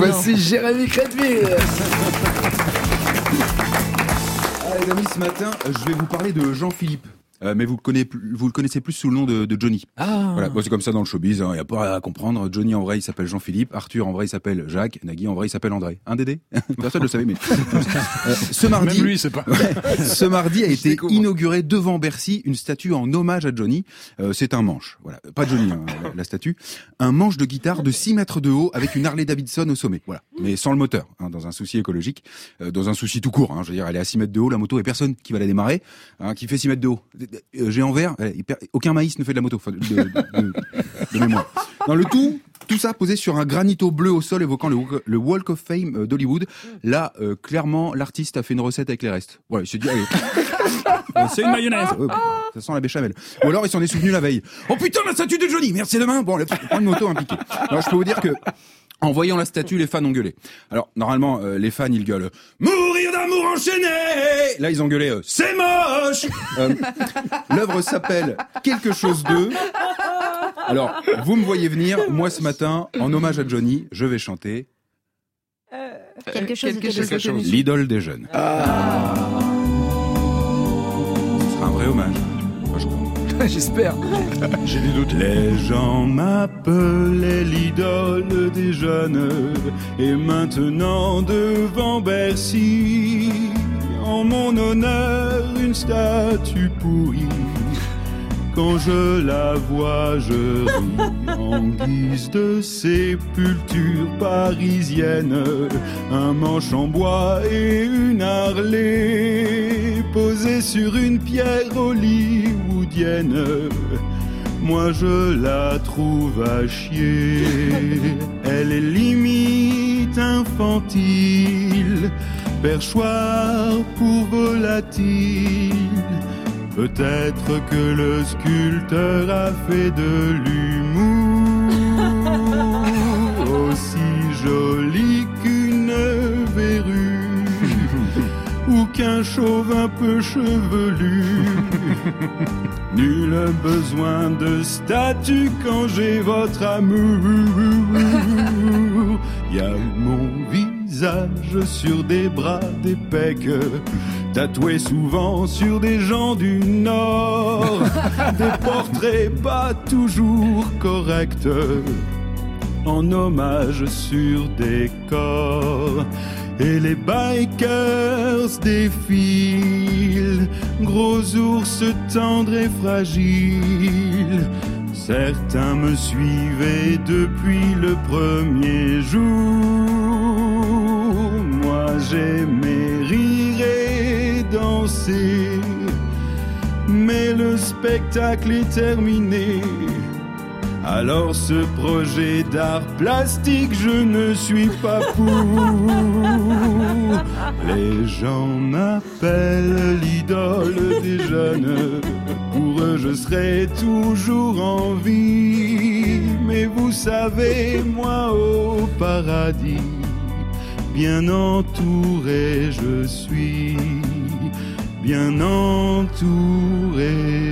Voici Jérémy Crédville. Les amis, ce matin, je vais vous parler de Jean-Philippe. Mais vous le connaissez plus sous le nom de Johnny. Voilà, bon, c'est comme ça dans le showbiz, il n'y a pas à comprendre. Johnny en vrai il s'appelle Jean-Philippe, Arthur en vrai il s'appelle Jacques, Nagui en vrai il s'appelle André. Un Dédé. Personne ne le savait, mais ce mardi, même lui, c'est pas. Ce mardi a été inauguré devant Bercy une statue en hommage à Johnny. C'est un manche, voilà, pas Johnny, hein, la statue, un manche de guitare de 6 mètres de haut avec une Harley Davidson au sommet, voilà, mais sans le moteur, hein, dans un souci écologique, dans un souci tout court. Hein, je veux dire, elle est à 6 mètres de haut, la moto, et personne qui va la démarrer, hein, qui fait 6 mètres de haut. Géant vert, aucun maïs ne fait de la moto, enfin, de mémoire. Dans le tout ça posé sur un granito bleu au sol évoquant le Walk of Fame d'Hollywood. Là, clairement, l'artiste a fait une recette avec les restes. Voilà, il s'est dit, allez, c'est une mayonnaise. Ça sent la béchamel. Ou alors, il s'en est souvenu la veille. Oh putain, la statue de Johnny, merci demain. Bon, on prend une moto impliquée. Alors, je peux vous dire que, en voyant la statue, les fans ont gueulé. Alors, normalement, les fans, ils gueulent « Mourir d'amour enchaîné !» Là, ils ont gueulé « C'est moche !» L'œuvre s'appelle « Quelque chose de ». Alors, vous me voyez venir, moi ce matin, en hommage à Johnny, je vais chanter... Quelque chose. L'idole des jeunes. Ce sera un vrai hommage. Moi, je crois. J'espère. J'ai des doutes. Les gens m'appelaient l'idole des jeunes, et maintenant devant Bercy, en mon honneur, une statue pourrie. Quand je la vois, je ris en guise de sépulture parisienne. Un manche en bois et une Harley posée sur une pierre hollywoodienne. Moi je la trouve à chier. Elle est limite infantile, perchoir pour volatile. Peut-être que le sculpteur a fait de l'humour aussi joli qu'une verrue ou qu'un chauve un peu chevelu. Nul besoin de statue quand j'ai votre amour. Y a mon visage sur des bras, des pecs, tatoué souvent sur des gens du Nord. Des portraits pas toujours corrects, en hommage sur des corps. Et les bikers défilent, gros ours tendres et fragiles. Certains me suivaient depuis le premier jour. Moi j'aimais rire et danser, mais le spectacle est terminé. Alors ce projet d'art plastique, je ne suis pas pour. Les gens m'appellent l'idole des jeunes. Pour eux je serai toujours en vie. Mais vous savez, moi au paradis, bien entouré je suis, bien entouré.